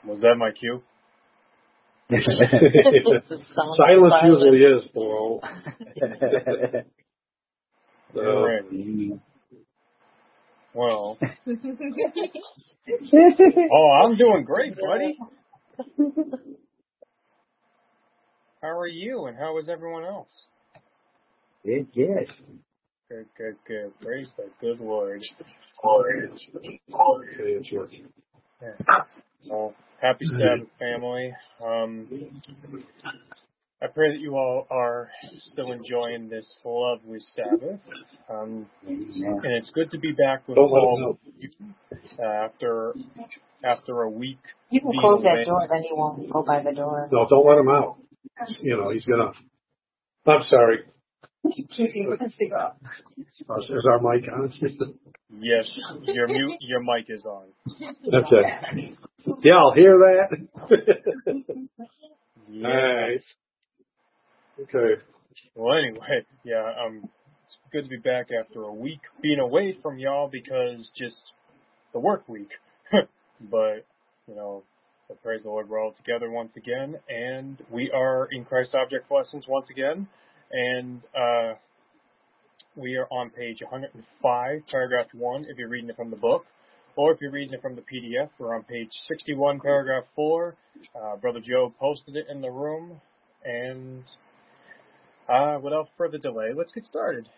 Was that my cue? Silence usually is, Paul. Well. Oh, I'm doing great, buddy. How are you, and how is everyone else? Good. Good. Praise the good Lord. Yeah. Well, happy Sabbath, family. I pray that you all are still enjoying this lovely Sabbath. And it's good to be back with all of you after a week. You can close that door, then he won't go by the door. No, don't let him out. You know, he's going to... I'm sorry. Is our mic on? Yes, your mic is on. Okay. Yeah, I'll hear that. Nice. Okay. Well, anyway, it's good to be back after a week being away from y'all because just the work week. But, praise the Lord, we're all together once again, and we are in Christ Object Lessons once again, and we are on page 105, paragraph 1, if you're reading it from the book, or if you're reading it from the PDF, we're on page 61, paragraph 4. Brother Joe posted it in the room, and without further delay, let's get started.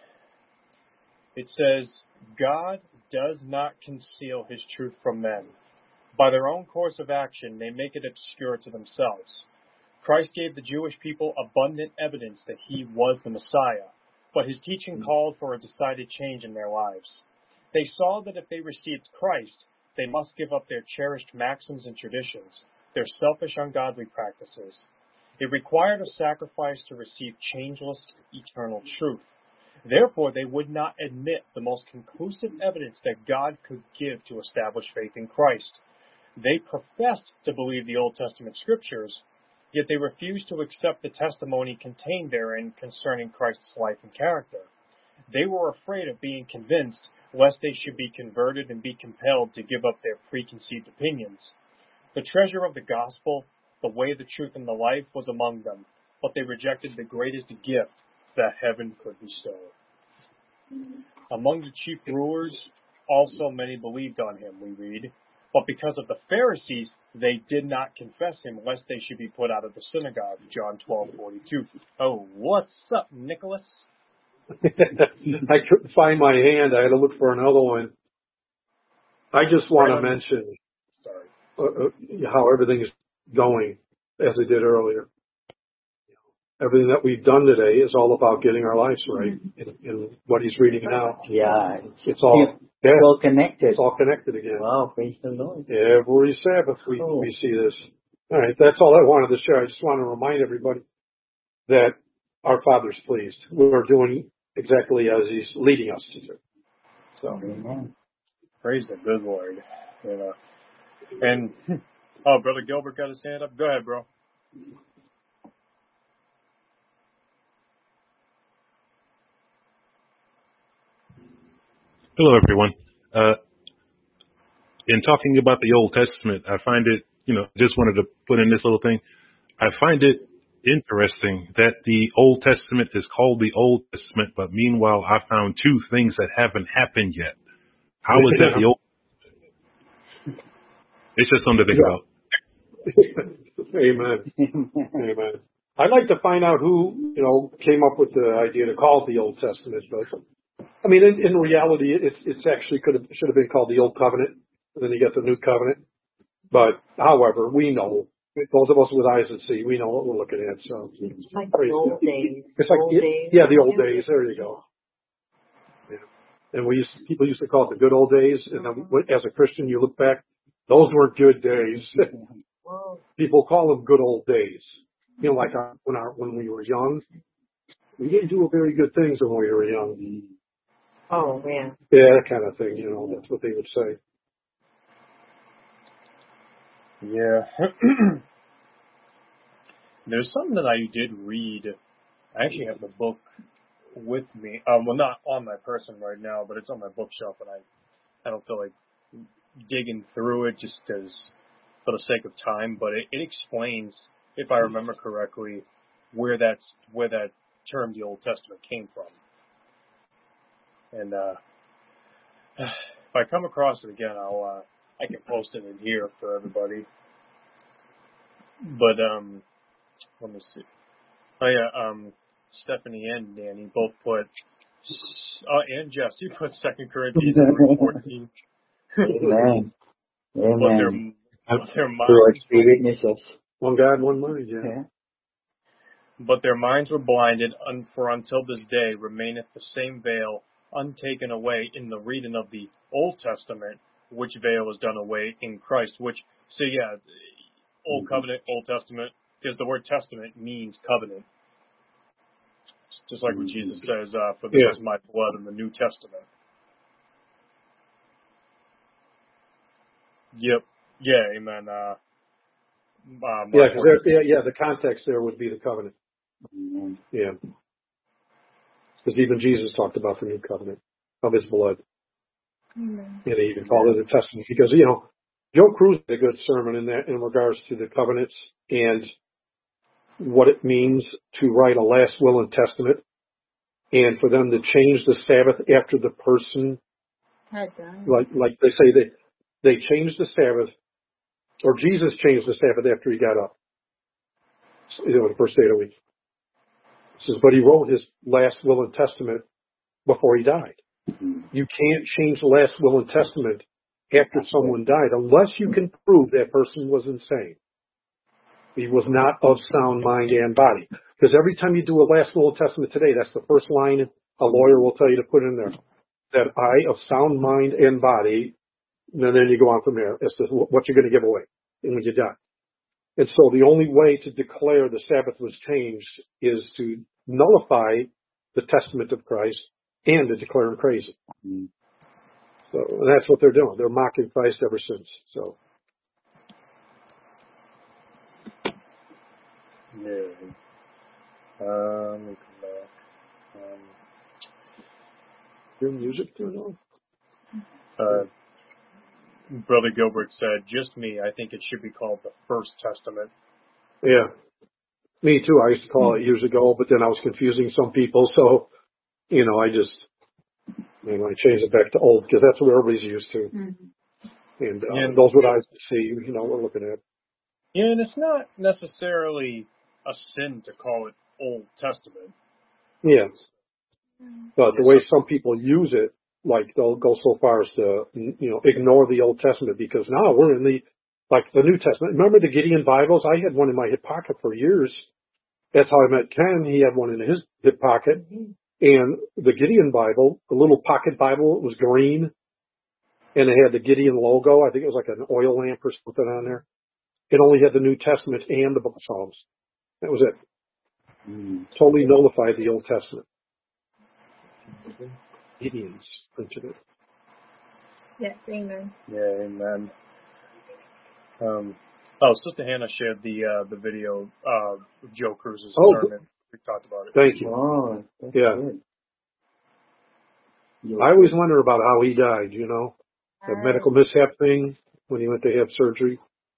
It says, God does not conceal his truth from men. By their own course of action, they make it obscure to themselves. Christ gave the Jewish people abundant evidence that he was the Messiah, but his teaching called for a decided change in their lives. They saw that if they received Christ, they must give up their cherished maxims and traditions, their selfish, ungodly practices. It required a sacrifice to receive changeless, eternal truth. Therefore, they would not admit the most conclusive evidence that God could give to establish faith in Christ. They professed to believe the Old Testament scriptures, yet they refused to accept the testimony contained therein concerning Christ's life and character. They were afraid of being convinced, lest they should be converted and be compelled to give up their preconceived opinions. The treasure of the gospel, the way, the truth, and the life was among them, but they rejected the greatest gift that heaven could bestow. Among the chief rulers, also many believed on him, we read. But because of the Pharisees, they did not confess him, lest they should be put out of the synagogue. John 12:42. Oh, what's up, Nicholas? I couldn't find my hand. I had to look for another one. I just want to mention how everything is going, as I did earlier. Everything that we've done today is all about getting our lives right in what he's reading now. Yeah. It's all connected. It's all connected again. Wow, praise the Lord. Every Sabbath we see this. All right, that's all I wanted to share. I just want to remind everybody that our Father's pleased. We're doing exactly as he's leading us to do. So, amen. Praise the good Lord. And, Brother Gilbert got his hand up. Go ahead, bro. Hello, everyone. In talking about the Old Testament, I find it, just wanted to put in this little thing. I find it interesting that the Old Testament is called the Old Testament, but meanwhile, I found two things that haven't happened yet. How is that the Old Testament? It's just something to think about. Amen. I'd like to find out who, came up with the idea to call it the Old Testament, but I mean, in reality, it's actually should have been called the Old Covenant, and then you get the New Covenant. But however, we know, those of us with eyes that see, we know what we're looking at. So it's like the old days. It's like the old days. There you go. Yeah. And people used to call it the good old days. And then, as a Christian, you look back, those weren't good days. People call them good old days. Like when we were young, we didn't do very good things when we were young. Oh, yeah. Yeah, that kind of thing, that's what they would say. Yeah. There's something that I did read. I actually have the book with me. Well, not on my person right now, but it's on my bookshelf, and I don't feel like digging through it just because for the sake of time, but it explains, if I remember correctly, where that term, the Old Testament, came from. And if I come across it again, I can post it in here for everybody. But let me see. Oh yeah, Stephanie and Danny both put, and Jess, you put 2 Corinthians 3:14. Amen. Amen. Their Lord, minds, be witnesses. One God, one mind, yeah. Yeah. but their minds were blinded, for until this day remaineth the same veil untaken away in the reading of the Old Testament, which veil is done away in Christ. Which, so yeah, Old Covenant, Old Testament, because the word testament means covenant. Just like what Jesus says, for this is my blood in the New Testament. Yep. Yeah, amen. The context there would be the covenant. Amen. Yeah. Because even Jesus talked about the new covenant of his blood. Amen. And he even called it a testament. Because, Joe Cruz did a good sermon in regards to the covenants and what it means to write a last will and testament, and for them to change the Sabbath after the person, Had done. like they say, they changed the Sabbath, or Jesus changed the Sabbath after he got up. The first day of the week. It says, but he wrote his last will and testament before he died. You can't change the last will and testament after someone died unless you can prove that person was insane. He was not of sound mind and body. Because every time you do a last will and testament today, that's the first line a lawyer will tell you to put in there. That I, of sound mind and body, and then you go on from there as to what you're going to give away when you die. And so the only way to declare the Sabbath was changed is to nullify the testament of Christ and to declare him crazy. Mm. So that's what they're doing. They're mocking Christ ever since. So. Yeah. Let me come back. Your music turned on? Brother Gilbert said, just me, I think it should be called the First Testament. Yeah. Me too. I used to call it years ago, but then I was confusing some people. So, I changed it back to old because that's what everybody's used to. Mm-hmm. And those what I see, we're looking at. Yeah, and it's not necessarily a sin to call it Old Testament. Yeah. But the way some people use it, like they'll go so far as to, ignore the Old Testament because now we're in the New Testament. Remember the Gideon Bibles? I had one in my hip pocket for years. That's how I met Ken. He had one in his hip pocket. And the Gideon Bible, the little pocket Bible, it was green. And it had the Gideon logo. I think it was like an oil lamp or something on there. It only had the New Testament and the Book of Psalms. That was it. Totally nullified the Old Testament. Gideons printed it. Yes, amen. Yeah, amen. Sister Hannah shared the video of Joe Cruz's sermon. We talked about it. Thank you. Oh, that's good. Yeah. I always wonder about how he died, the medical mishap thing when he went to have surgery.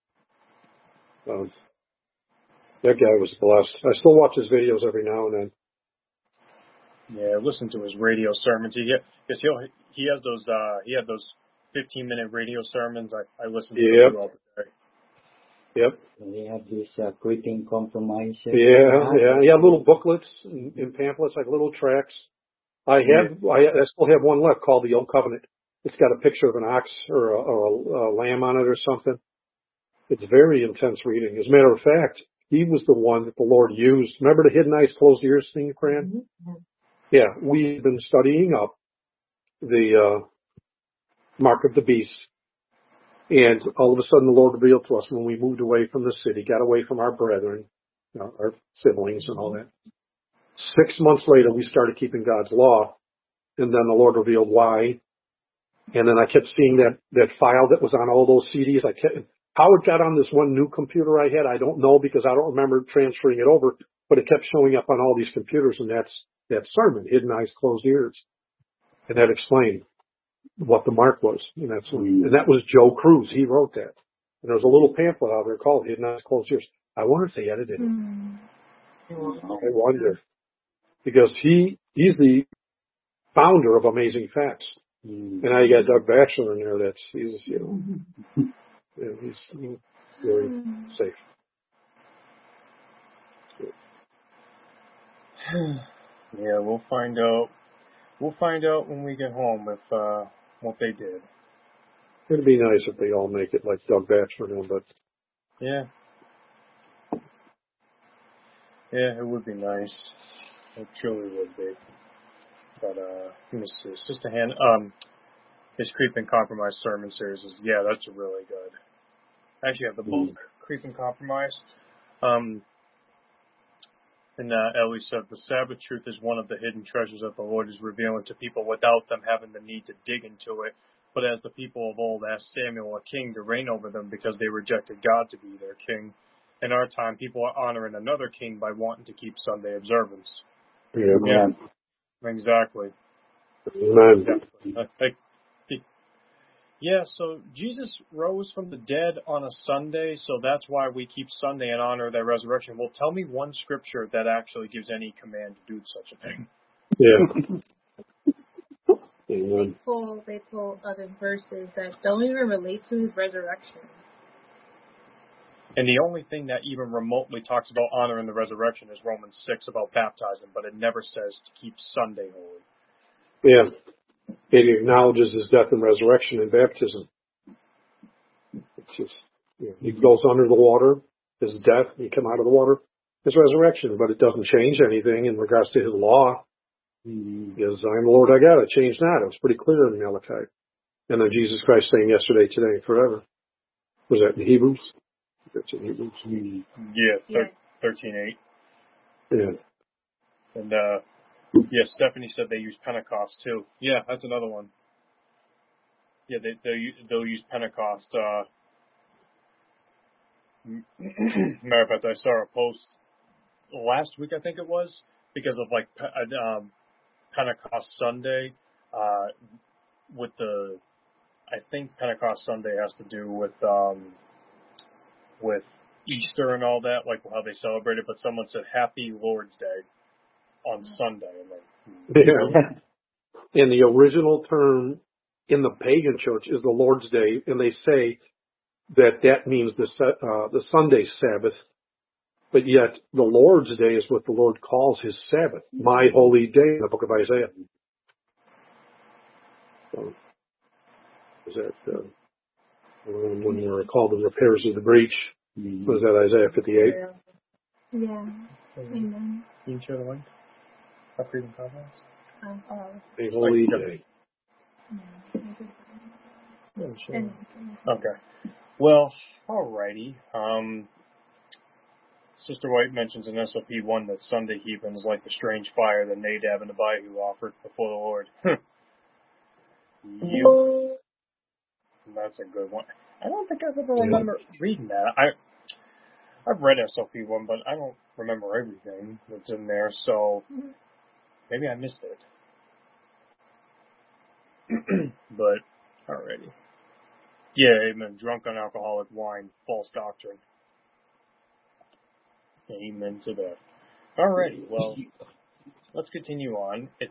That guy was blessed. I still watch his videos every now and then. Yeah, listen to his radio sermons. He had those 15-minute radio sermons. I listen to them throughout the day. Yep. They have this quitting compromise. Yeah. He had little booklets and pamphlets, like little tracts. I still have one left called the Old Covenant. It's got a picture of an ox or a lamb on it or something. It's very intense reading. As a matter of fact, he was the one that the Lord used. Remember the hidden eyes, closed ears thing, Fran? Mm-hmm. Yeah, we've been studying up the mark of the beast. And all of a sudden the Lord revealed to us when we moved away from the city, got away from our brethren, our siblings and all that. 6 months later, we started keeping God's law. And then the Lord revealed why. And then I kept seeing that file that was on all those CDs. How it got on this one new computer I had, I don't know because I don't remember transferring it over. But it kept showing up on all these computers, and that's that sermon, Hidden Eyes, Closed Ears. And that explained what the mark was. And that was Joe Cruz. He wrote that. And there was a little pamphlet out there called Hidden Eyes, Closed Ears. I wonder if they edited it. I wonder. Because he's the founder of Amazing Facts. And now you got Doug Batchelor in there he's very safe. Yeah, we'll find out. We'll find out when we get home if what they did. It'd be nice if they all make it like Doug Batchelor, but yeah, it would be nice. It truly would be. But let me see. Sister Han, his Creep and Compromise sermon series is that's really good. I actually have the book Creep and Compromise. And Ellie said, the Sabbath truth is one of the hidden treasures that the Lord is revealing to people without them having the need to dig into it. But as the people of old asked Samuel, a king, to reign over them because they rejected God to be their king, in our time, people are honoring another king by wanting to keep Sunday observance. yeah. Exactly. Amen. Yeah, so Jesus rose from the dead on a Sunday, so that's why we keep Sunday in honor of that resurrection. Well, tell me one scripture that actually gives any command to do such a thing. Yeah. Amen. They pull other verses that don't even relate to his resurrection. And the only thing that even remotely talks about honoring the resurrection is Romans 6 about baptizing, but it never says to keep Sunday holy. Yeah. It acknowledges his death and resurrection in baptism. It's just, he goes under the water, his death, he come out of the water, his resurrection, but it doesn't change anything in regards to his law. Because I'm the Lord I got, I changed not. It was pretty clear in Malachi. And then Jesus Christ saying yesterday, today, and forever. Was that in Hebrews? That's in Hebrews. Yeah, 13:8. Yeah. And Stephanie said they use Pentecost too. Yeah, that's another one. Yeah, they'll use Pentecost. Matter of fact, I saw a post last week, I think it was, because of like Pentecost Sunday. I think Pentecost Sunday has to do with Easter and all that, like how they celebrate it. But someone said Happy Lord's Day on Sunday. And the original term in the pagan church is the Lord's Day, and they say that means the Sunday Sabbath, but yet the Lord's Day is what the Lord calls his Sabbath, my holy day, in the book of Isaiah. So, is that when we were called the repairs of the breach? Was that Isaiah 58? Yeah. Amen. You can share the link. How freedom comments? A holy day. Okay. Well, alrighty. Sister White mentions in SOP1 that Sunday heaping is like the strange fire that Nadab and Abihu offered before the Lord. That's a good one. I don't think I've ever remember reading that. I've read SOP1, but I don't remember everything that's in there, so maybe I missed it. But, alrighty. Yeah, amen. Drunk on alcoholic wine, false doctrine. Amen to that. Alrighty, well, let's continue on. It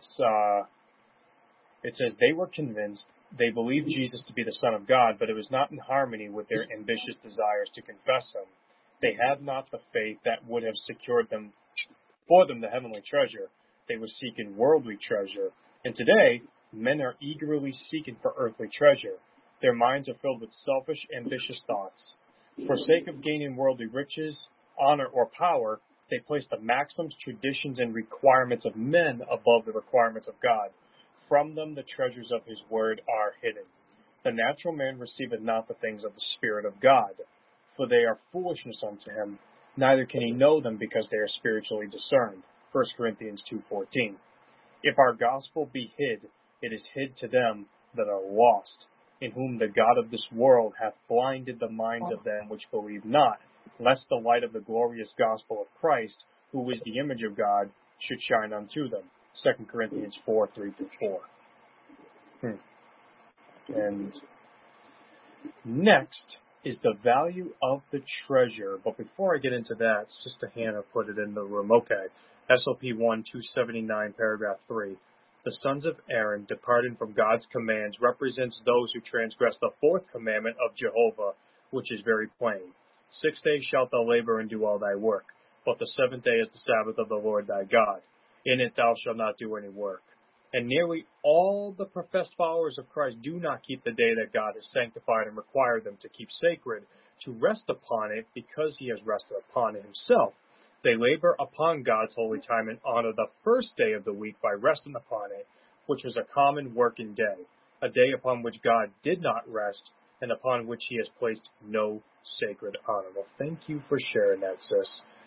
says, they were convinced, they believed Jesus to be the Son of God, but it was not in harmony with their ambitious desires to confess him. They had not the faith that would have secured for them the heavenly treasure. They were seeking worldly treasure. And today, men are eagerly seeking for earthly treasure. Their minds are filled with selfish, ambitious thoughts. For sake of gaining worldly riches, honor, or power, they place the maxims, traditions, and requirements of men above the requirements of God. From them the treasures of his word are hidden. The natural man receiveth not the things of the Spirit of God, for they are foolishness unto him, neither can he know them because they are spiritually discerned. 1 Corinthians 2:14. If our gospel be hid, it is hid to them that are lost, in whom the God of this world hath blinded the minds of them which believe not, lest the light of the glorious gospel of Christ, who is the image of God, should shine unto them. 2 Corinthians 4:3-4. And next, is the value of the treasure. But before I get into that, Sister Hannah put it in the room. Okay, SOP 1-279, paragraph 3. The sons of Aaron, departing from God's commands, represents those who transgress the fourth commandment of Jehovah, which is very plain. 6 days shalt thou labor and do all thy work, but the seventh day is the Sabbath of the Lord thy God. In it thou shalt not do any work. And nearly all the professed followers of Christ do not keep the day that God has sanctified and required them to keep sacred, to rest upon it because he has rested upon it himself. They labor upon God's holy time and honor the first day of the week by resting upon it, which was a common working day, a day upon which God did not rest and upon which he has placed no sacred honor. Well, thank you for sharing that, sis.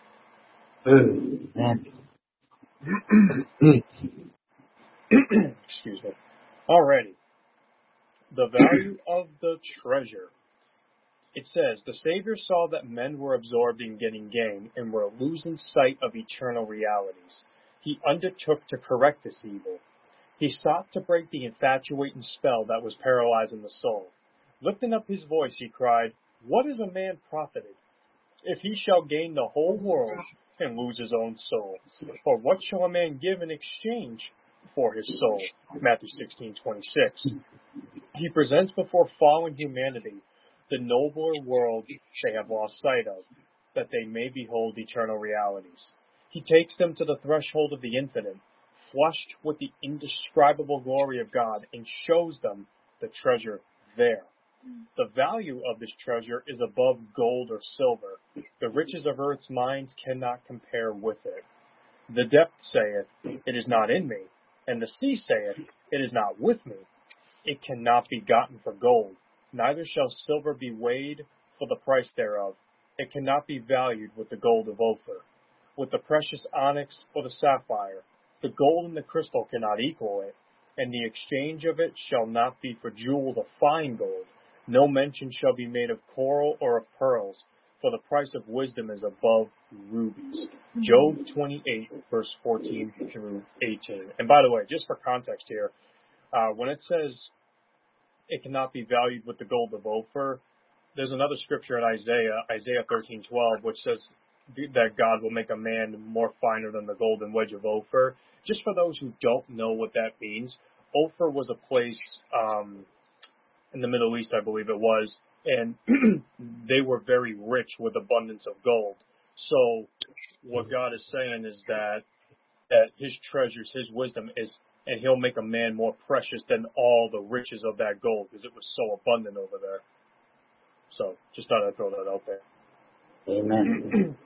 Excuse me. Alrighty. The value of the treasure. It says, the Savior saw that men were absorbed in getting gain and were losing sight of eternal realities. He undertook to correct this evil. He sought to break the infatuating spell that was paralyzing the soul. Lifting up his voice, he cried, what is a man profited, if he shall gain the whole world and lose his own soul? Or what shall a man give in exchange for his soul? Matthew 16:26. He presents before fallen humanity the nobler world they have lost sight of, that they may behold eternal realities. He takes them to the threshold of the infinite, flushed with the indescribable glory of God, and shows them the treasure there. The value of this treasure is above gold or silver. The riches of earth's mines cannot compare with it. The depth saith, it is not in me, and the sea saith, it is not with me. It cannot be gotten for gold, neither shall silver be weighed for the price thereof. It cannot be valued with the gold of Ophir, with the precious onyx or the sapphire. The gold and the crystal cannot equal it, and the exchange of it shall not be for jewels of fine gold. No mention shall be made of coral or of pearls, for the price of wisdom is above rubies. Job 28, verse 14 through 18. And by the way, just for context here, when it says it cannot be valued with the gold of Ophir, there's another scripture in Isaiah 13:12, which says that God will make a man more finer than the golden wedge of Ophir. Just for those who don't know what that means, Ophir was a place in the Middle East, I believe it was, and they were very rich with abundance of gold. So what God is saying is that his treasures, his wisdom is, and he'll make a man more precious than all the riches of that gold because it was so abundant over there. So just thought I'd throw that out there. Amen.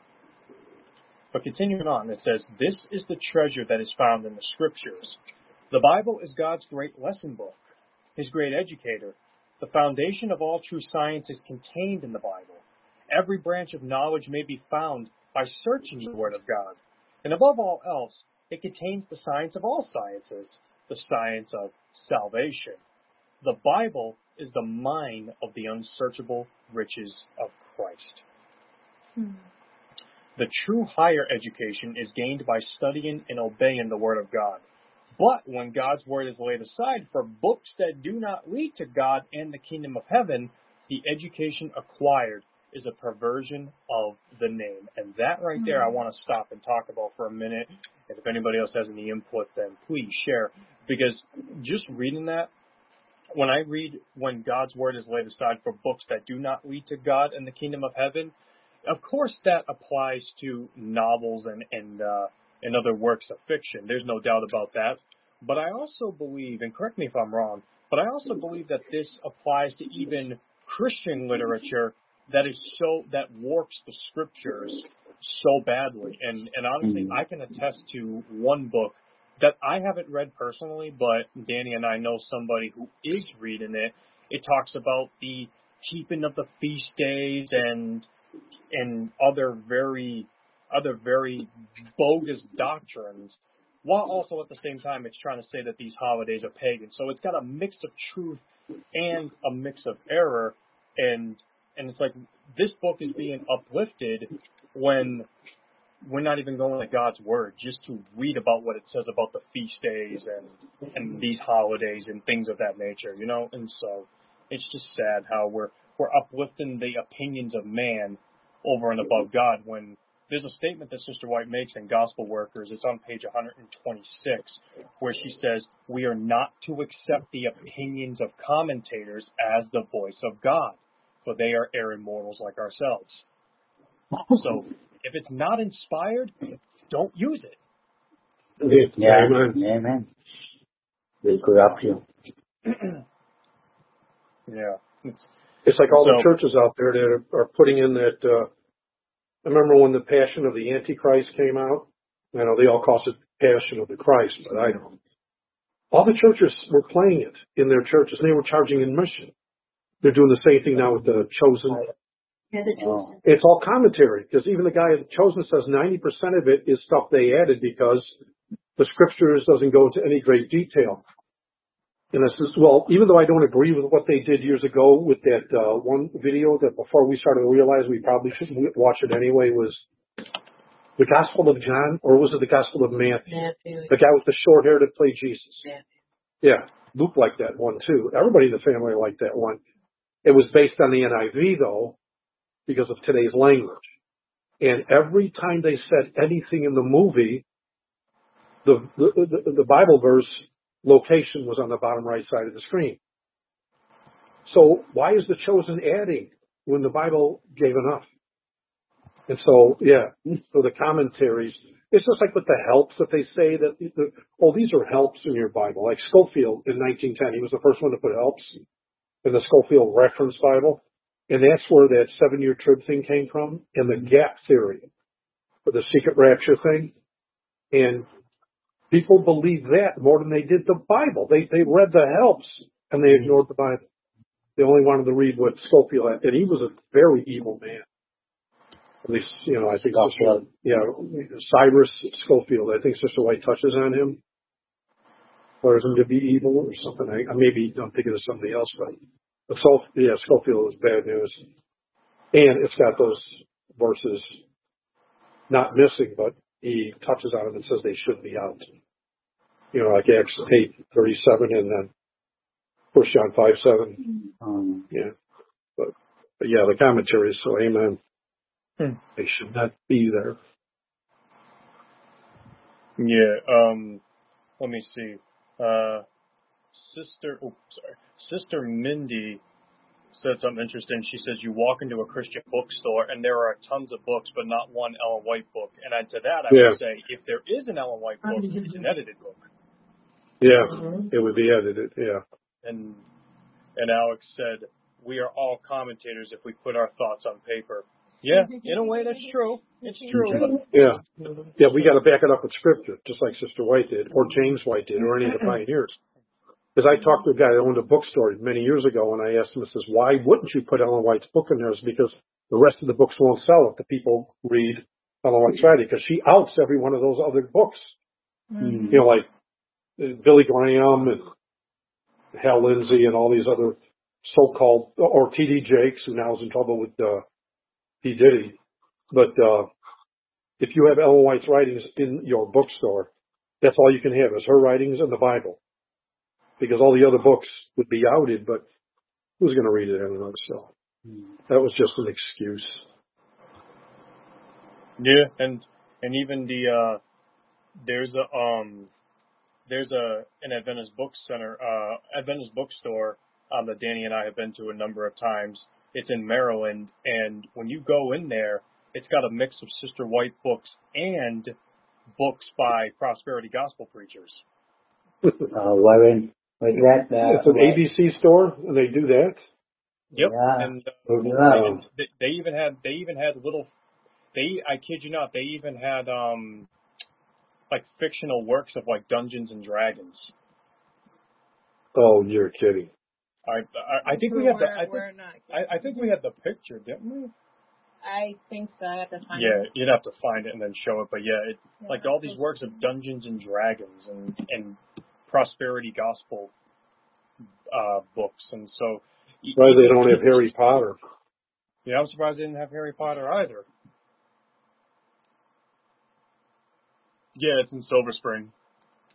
But continuing on, it says, this is the treasure that is found in the scriptures. The Bible is God's great lesson book, his great educator. The foundation of all true science is contained in the Bible. Every branch of knowledge may be found by searching the Word of God. And above all else, it contains the science of all sciences, the science of salvation. The Bible is the mine of the unsearchable riches of Christ. The true higher education is gained by studying and obeying the Word of God. But when God's Word is laid aside for books that do not lead to God and the kingdom of heaven, the education acquired is a perversion of the name. And that right there I want to stop and talk about for a minute. And if anybody else has any input, then please share. Because just reading that, when I read when God's Word is laid aside for books that do not lead to God and the kingdom of heaven, of course that applies to novels and other works of fiction. There's no doubt about that. But I also believe, and correct me if I'm wrong, but I also believe that this applies to even Christian literature that warps the scriptures so badly. And honestly, I can attest to one book that I haven't read personally, but Danny and I know somebody who is reading it. It talks about the keeping of the feast days and other very bogus doctrines, while also at the same time it's trying to say that these holidays are pagan. So it's got a mix of truth and a mix of error, and it's like this book is being uplifted when we're not even going to God's Word just to read about what it says about the feast days and these holidays and things of that nature, you know? And so it's just sad how we're we're uplifting the opinions of man over and above God. When there's a statement that Sister White makes in Gospel Workers, it's on page 126, where she says, we are not to accept the opinions of commentators as the voice of God, for they are erring mortals like ourselves. So if it's not inspired, don't use it. Yeah. Amen. Amen. Will corrupt you. Yeah. It's like all the So- churches out there that are putting in that, I remember when the Passion of the Antichrist came out. I know they all call it Passion of the Christ, but I don't. All the churches were playing it in their churches, and they were charging admission. They're doing the same thing now with the Chosen. Yeah, the Oh. It's all commentary, because even the guy at Chosen says 90% of it is stuff they added because the scriptures doesn't go into any great detail. And I says, well, even though I don't agree with what they did years ago with that one video that before we started to realize we probably shouldn't watch it anyway, was the Gospel of John, or was it the Gospel of Matthew? Matthew. The guy with the short hair that played Jesus. Matthew. Yeah, Luke liked that one too. Everybody in the family liked that one. It was based on the NIV though, because of today's language. And every time they said anything in the movie, the Bible verse location was on the bottom right side of the screen. So why is the Chosen adding when the Bible gave enough? And so, yeah, so the commentaries, it's just like with the helps that they say that, these are helps in your Bible. Like Scofield in 1910, he was the first one to put helps in the Scofield Reference Bible. And that's where that 7-year trib thing came from, and the gap theory, or the secret rapture thing. And people believe that more than they did the Bible. They read the helps, and they ignored the Bible. They only wanted to read what Scofield had, and he was a very evil man. At least, I think Cyrus Scofield. I think Sister White touches on him, declares him to be evil or something. Maybe I'm thinking of somebody else, but Scofield is bad news, and it's got those verses not missing, but he touches on them and says they should be out. Like Acts 8:37, and then 1 John 5:7. Yeah, but yeah, the commentaries. So amen. They should not be there. Yeah, let me see. Sister Mindy said something interesting. She says you walk into a Christian bookstore and there are tons of books, but not one Ellen White book. And to that I would say, if there is an Ellen White book, it's an edited book. Yeah, it would be edited. Yeah. And Alex said, we are all commentators if we put our thoughts on paper. Yeah, in a way, that's true. It's true. Yeah. Yeah, we got to back it up with scripture, just like Sister White did, or James White did, or any of the pioneers. Because I talked to a guy that owned a bookstore many years ago, and I asked him, I says, why wouldn't you put Ellen White's book in there? It's because the rest of the books won't sell if the people read Ellen White's writing, because she outs every one of those other books. Mm-hmm. Like Billy Graham and Hal Lindsey and all these other so-called, or T.D. Jakes, who now is in trouble with P. Diddy. But if you have Ellen White's writings in your bookstore, that's all you can have is her writings and the Bible. Because all the other books would be outed, but who's going to read it anyway? So that was just an excuse. Yeah, and even there's an Adventist Adventist bookstore that Danny and I have been to a number of times. It's in Maryland, and when you go in there, it's got a mix of Sister White books and books by prosperity gospel preachers. Warren, what's that? It's an ABC store, and they do that. Yep, Yeah. and Wow. they even had little. I kid you not, they even had like fictional works of like Dungeons and Dragons. Oh, you're kidding. I think we had I think we had the picture, didn't we? I think so. I have to find Yeah, it. you'd have to find it and then show it. But yeah, like all these works of Dungeons and Dragons and prosperity gospel books, and so. Why they don't have Harry Potter? Yeah, I'm surprised they didn't have Harry Potter either. Yeah, it's in Silver Spring.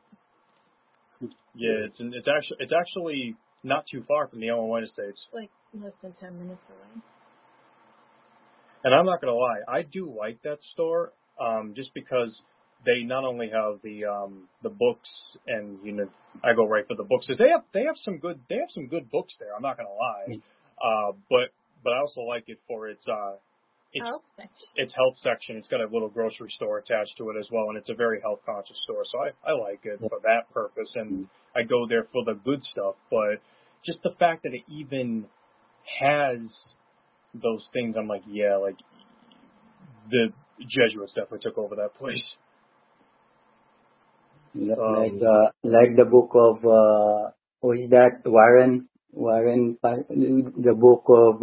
Yeah, it's actually not too far from the Ellen White Estates. Like less than 10 minutes away. And I'm not gonna lie, I do like that store, just because they not only have the books, and I go right for the books. They have some good books there. I'm not gonna lie, but I also like it for its Health section. its health section. It's got a little grocery store attached to it as well, and it's a very health conscious store. So I like it for that purpose, and I go there for the good stuff. But just the fact that it even has those things, I'm like, yeah, like the Jesuits definitely took over that place. Like the book of what is that? Warren, the book of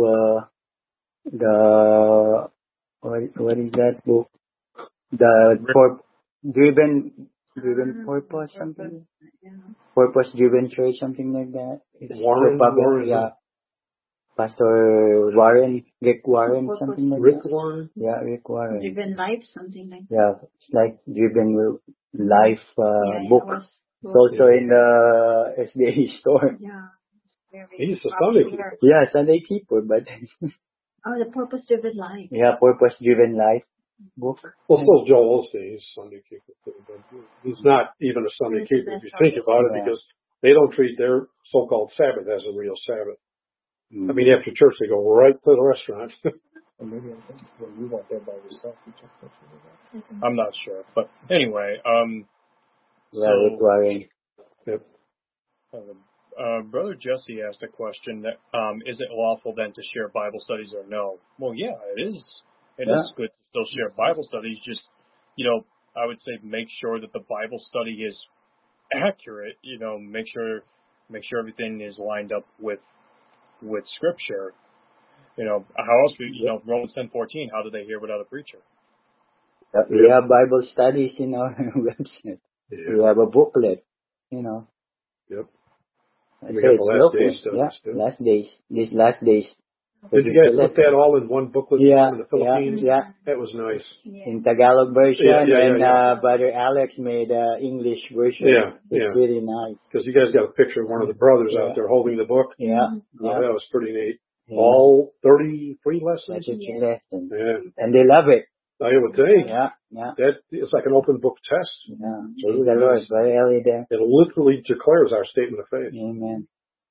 the what is that book? The driven purpose something. Purpose driven church, something like that. It's Warren, yeah. Pastor Warren, Rick Warren, something like Rick that. Warren? Yeah, Rick Warren. Driven life, something like that. Yeah, it's like driven life book. It was It's also in the SDA store. Yeah. Very He's a Sunday popular. keeper. Yeah, Sunday keeper, but Oh, the purpose driven life. yeah, purpose driven life book. Well, so Joel Osteen's Sunday keeper too, but he's not even a Sunday keeper if you think about it, because they don't treat their so-called Sabbath as a real Sabbath. I mean, after church, they go right to the restaurant. Or maybe I think when you went there by yourself, you took pictures of that. I'm not sure, but anyway, Yeah, Rick Warren. Yep. Brother Jesse asked a question that, is it lawful then to share Bible studies or no? Well, yeah, it is. It is good to still share Bible studies. Just, I would say make sure that the Bible study is accurate. Make sure everything is lined up with Scripture. How else? Romans 10:14. How do they hear without a preacher? We have Bible studies in our website. Yeah. We have a booklet, Yep. I We say got it's the last local. days studies Yeah, too. last days. These last days. Did you guys put that all in one booklet Yeah, in the Philippines? yeah. That was nice. In Tagalog version, Yeah. Brother Alex made English version. Yeah, It's really nice. Because you guys got a picture of one of the brothers out there holding the book. Yeah, Oh, that was pretty neat. yeah. All 33 lessons? That's a lesson. Yeah. And they love it. I would think. Yeah. That it's like an open book test. Yeah. Praise the Lord. Very early there. It literally declares our statement of faith. Amen.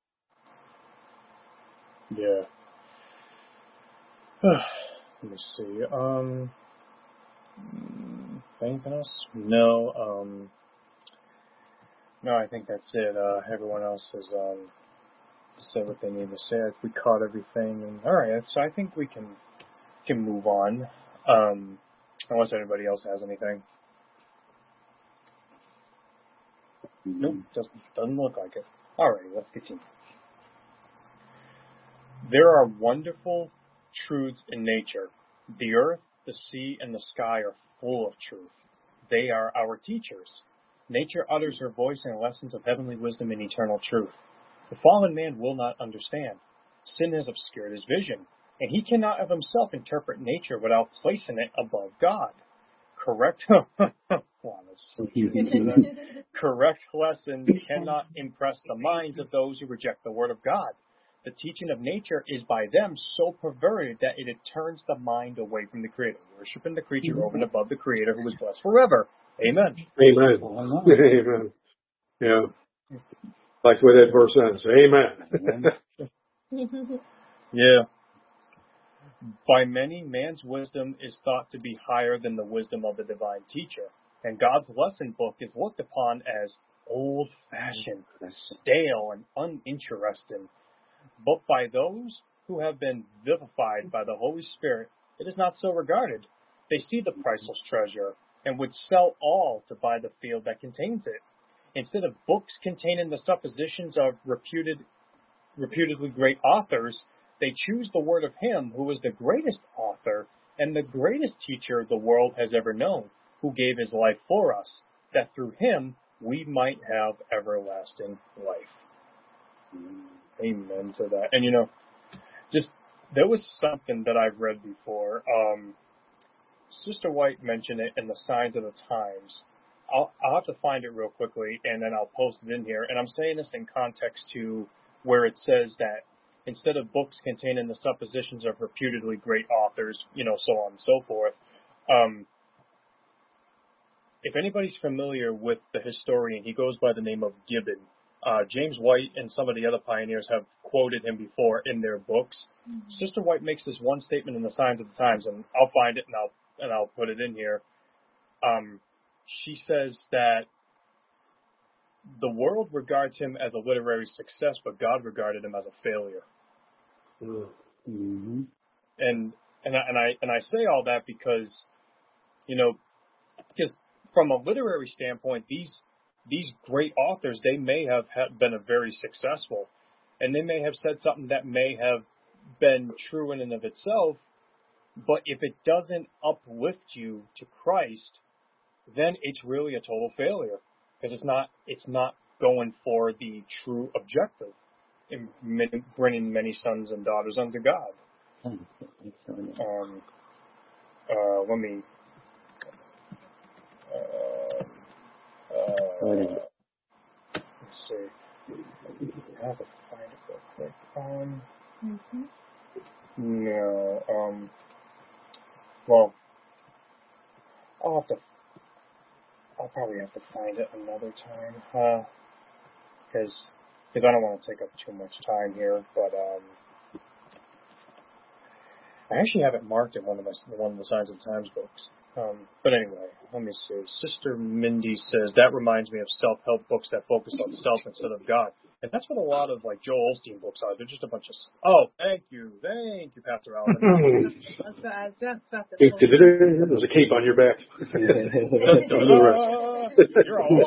Yeah. Let me see. Anything else? No. No, I think that's it. Everyone else has said what they need to say. We caught everything, and all right. So I think we can move on. Unless anybody else has anything. Nope, doesn't look like it. All right, let's continue. There are wonderful truths in nature. The earth, the sea, and the sky are full of truth. They are our teachers. Nature utters her voice in lessons of heavenly wisdom and eternal truth. The fallen man will not understand. Sin has obscured his vision, and he cannot of himself interpret nature without placing it above God. Correct Correct lessons cannot impress the minds of those who reject the word of God. The teaching of nature is by them so perverted that it turns the mind away from the Creator, worshiping the creature over and above the Creator who is blessed forever. Amen. Amen. Amen. Yeah. Like the way that verse ends. Amen. Yeah. By many, man's wisdom is thought to be higher than the wisdom of the divine teacher, and God's lesson book is looked upon as old-fashioned, stale, and uninteresting. But by those who have been vivified by the Holy Spirit, it is not so regarded. They see the priceless treasure and would sell all to buy the field that contains it. Instead of books containing the suppositions of reputedly great authors, they choose the word of him who is the greatest author and the greatest teacher the world has ever known, who gave his life for us, that through him we might have everlasting life. Amen to that. And there was something that I've read before. Sister White mentioned it in the Signs of the Times. I'll have to find it real quickly, and then I'll post it in here. And I'm saying this in context to where it says that instead of books containing the suppositions of reputedly great authors, so on and so forth. If anybody's familiar with the historian, he goes by the name of Gibbon. James White and some of the other pioneers have quoted him before in their books. Mm-hmm. Sister White makes this one statement in the Signs of the Times, and I'll find it and I'll put it in here. She says that the world regards him as a literary success, but God regarded him as a failure. Mm-hmm. And I say all that because, because from a literary standpoint, these great authors, they may have been very successful, and they may have said something that may have been true in and of itself, but if it doesn't uplift you to Christ, then it's really a total failure, because it's not going for the true objective in bringing many sons and daughters unto God. Let me. Let's see. I have to find it real quick. No. Well, I'll probably have to find it another time. Because I don't want to take up too much time here. But I actually have it marked in one of the Signs of the Times books. But anyway, let me see. Sister Mindy says, that reminds me of self-help books that focus on self instead of God. And that's what a lot of, like, Joel Osteen books are. They're just a bunch of... Oh, thank you, Pastor Alvin. There's a cape on your back. You're all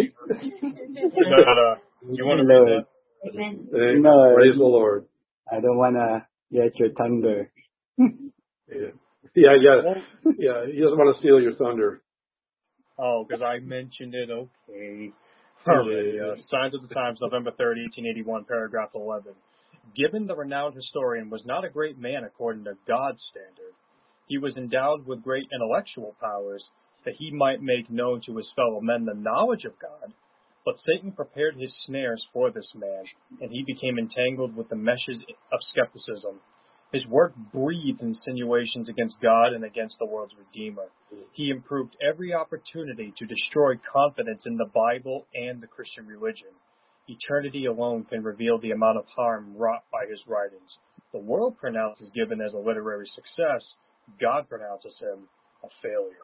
you want to read that? Amen. No, praise the Lord. I don't want to get your thunder. Yeah. He doesn't want to steal your thunder. Oh, because I mentioned it. Okay. All right. Signs of the Times, November 3rd, 1881, paragraph 11. Gibbon, the renowned historian, was not a great man according to God's standard. He was endowed with great intellectual powers that he might make known to his fellow men the knowledge of God. But Satan prepared his snares for this man, and he became entangled with the meshes of skepticism. His work breathed insinuations against God and against the world's Redeemer. He improved every opportunity to destroy confidence in the Bible and the Christian religion. Eternity alone can reveal the amount of harm wrought by his writings. The world pronounces Gibbon as a literary success. God pronounces him a failure.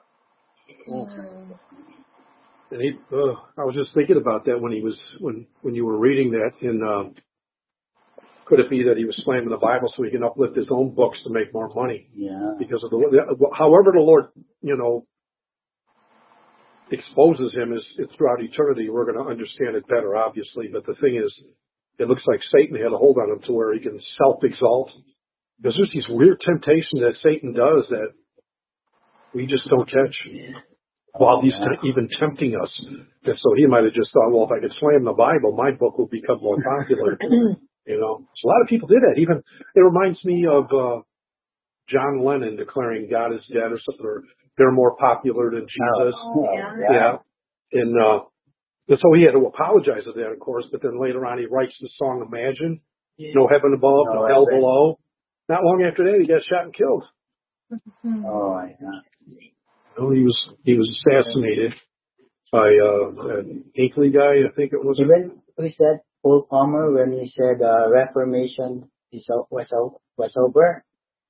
And I was just thinking about that when you were reading that. And could it be that he was slamming the Bible so he can uplift his own books to make more money? Yeah. Because of however the Lord, exposes him is throughout eternity. We're going to understand it better, obviously. But the thing is, it looks like Satan had a hold on him to where he can self-exalt. Because there's these weird temptations that Satan does that we just don't catch. While he's even tempting us. And so he might have just thought, well, if I could slam the Bible, my book will become more popular. So a lot of people did that. Even it reminds me of John Lennon declaring God is dead or something. Or they're more popular than Jesus. Yeah. And so he had to apologize for that, of course. But then later on, he writes the song "Imagine." No heaven above, no hell below. Not long after that, he got shot and killed. Oh my God. He was assassinated by an Hinckley guy, I think it was. Even we said Paul Palmer when he said Reformation was over.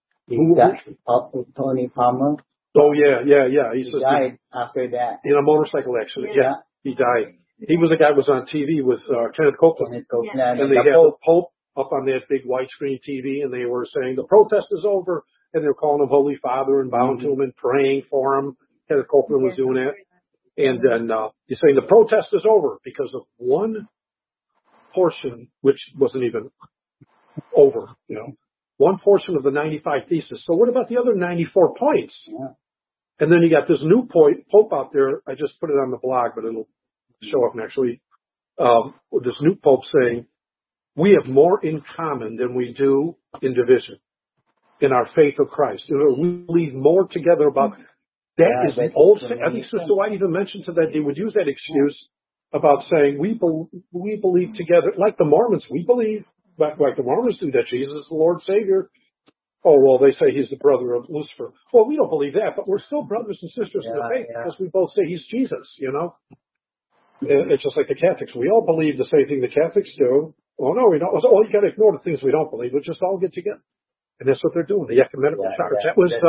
Tony Palmer. Oh yeah. He died after that in a motorcycle accident. Yeah, he died. He was the guy who was on TV with Kenneth Copeland. And they had the Pope up on that big widescreen TV, and they were saying the protest is over. And they were calling him Holy Father and bowing to him and praying for him. Kenneth Copeland was doing that. And then he's saying the protest is over because of one portion, which wasn't even over, one portion of the 95 Theses. So what about the other 94 points? Yeah. And then you got this new Pope out there. I just put it on the blog, but it'll show up next week. This new Pope saying, we have more in common than we do in division. In our faith of Christ. We believe more together about that. Is the old thing. I think Sister White even mentioned to that they would use that excuse about saying we believe together, like the Mormons, we believe But like the Mormons do that, Jesus is the Lord Savior. Oh, well, they say he's the brother of Lucifer. Well, we don't believe that, but we're still brothers and sisters in the faith because we both say he's Jesus, you know? It's just like the Catholics. We all believe the same thing the Catholics do. Oh, no, we don't. Oh, you got to ignore the things we don't believe. We'll just all get together. And that's what they're doing, the ecumenical charge. That was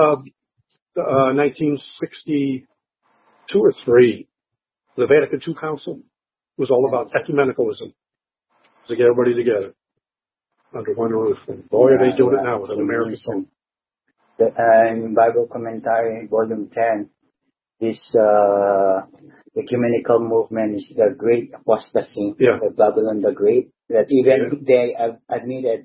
1962 or 3. The Vatican II Council was all about ecumenicalism. To get everybody together under one roof. And boy, are they doing it now with an American Pope. In Bible Commentary, Volume 10, this ecumenical movement is the great apostasy of Babylon the Great. That even they have admitted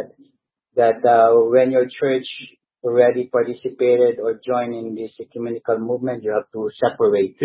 that when your church already participated or joined in this ecumenical movement, you have to separate.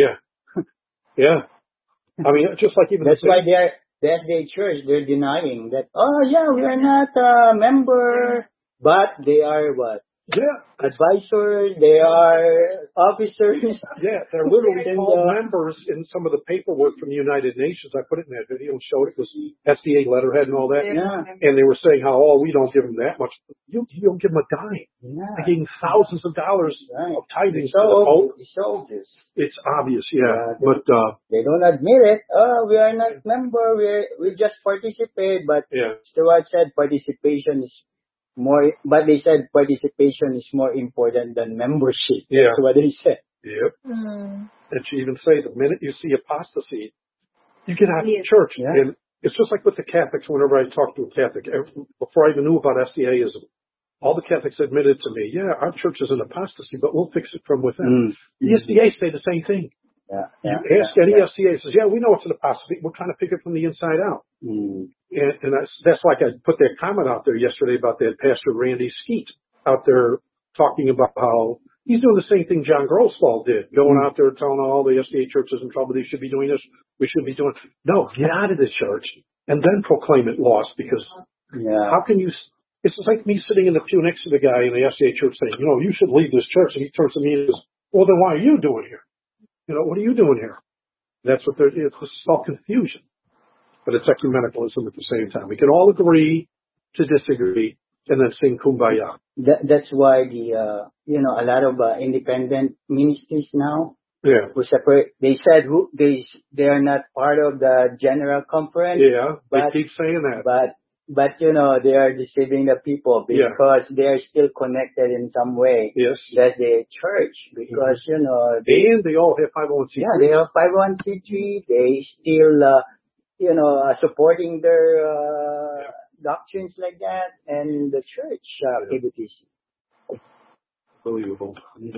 Yeah. I mean, just like even that's why they're the SDA Church, they're denying that. Oh yeah, we are not a member, but they are what? Advisors, they are officers. Yeah, they're literally called members in some of the paperwork from the United Nations. I put it in that video and showed it was SDA letterhead and all that. And they were saying how, we don't give them that much. You don't give them a dime. They gave them thousands of dollars of tithing. It's so obvious. It's obvious, but they don't admit it. Oh, we are not member. We just participate. But Stuart said participation is more, but they said participation is more important than membership. That's what they said. And she even say the minute you see apostasy, you get out of the church. And it's just like with the Catholics. Whenever I talk to a Catholic, before I even knew about SDAism, all the Catholics admitted to me, our church is an apostasy, but we'll fix it from within. The SDA say the same thing. You ask any SDA, says, we know it's an apostasy. We're trying to pick it from the inside out. And that's like I put that comment out there yesterday about that Pastor Randy Skeet out there talking about how he's doing the same thing John Grosswald did, going out there telling all the SDA churches in trouble, they should be doing this, we should be doing. No, get out of the church and then proclaim it lost, because how can you? It's like me sitting in the pew next to the guy in the SDA church saying, you should leave this church, and he turns to me and says, well, then why are you doing here? What are you doing here? That's what it's all confusion. But it's ecumenicalism at the same time. We can all agree to disagree and then sing Kumbaya. That's why a lot of independent ministries now who separate. They said they are not part of the general conference. They keep saying that. But they are deceiving the people because they are still connected in some way. That's the church, because and they all have 501c3. They have 501c3. They still supporting their doctrines like that, and the church activities. Unbelievable.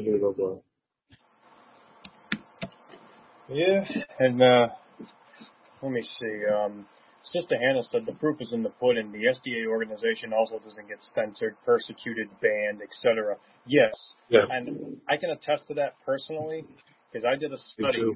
And let me see. Sister Hannah said the proof is in the pudding. The SDA organization also doesn't get censored, persecuted, banned, etc. Yes. And I can attest to that personally, because I did a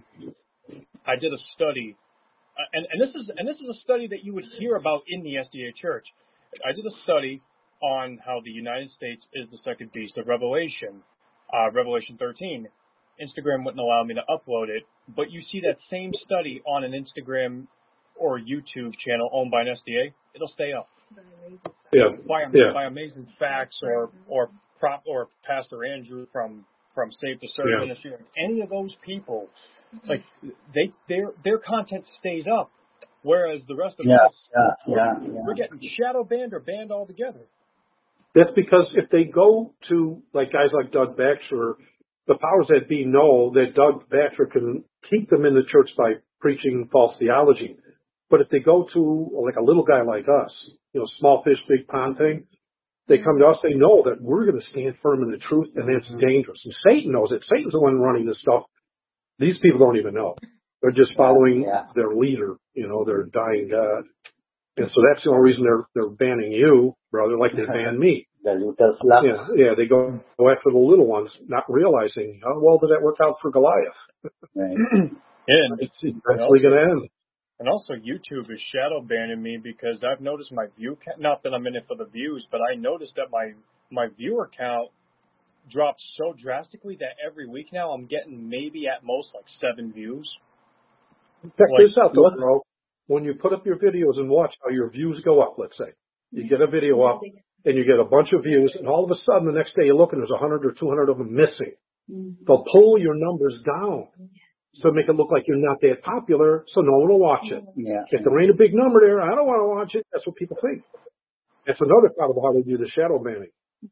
study. And this is a study that you would hear about in the SDA Church. I did a study on how the United States is the second beast of Revelation, Revelation 13. Instagram wouldn't allow me to upload it, but you see that same study on an Instagram or YouTube channel owned by an SDA, it'll stay up. By Amazing Facts or Pastor Andrew from Save the Serve Ministry, any of those people. Like their content stays up, whereas the rest of us, we're getting shadow banned or banned altogether. That's because if they go to like guys like Doug Baxter, the powers that be know that Doug Baxter can keep them in the church by preaching false theology. But if they go to like a little guy like us, small fish, big pond thing, they come to us, they know that we're going to stand firm in the truth, and that's dangerous. And Satan knows it. Satan's the one running this stuff. These people don't even know. They're just following their leader, their dying God. And so that's the only reason they're banning you, brother, like they banned me. The little flock. They go after the little ones, not realizing how well did that work out for Goliath. And it's eventually going to end. And also YouTube is shadow banning me because I've noticed my view count, not that I'm in it for the views, but I noticed that my viewer count dropped so drastically that every week now I'm getting maybe at most like 7 views. Check this out though, bro. When you put up your videos and watch how your views go up, let's say, You get a video up, and you get a bunch of views, and all of a sudden, the next day you look, and there's 100 or 200 of them missing. They'll pull your numbers down to make it look like you're not that popular, so no one will watch it. If there ain't a big number there, I don't want to watch it. That's what people think. That's another part of how they do the shadow banning.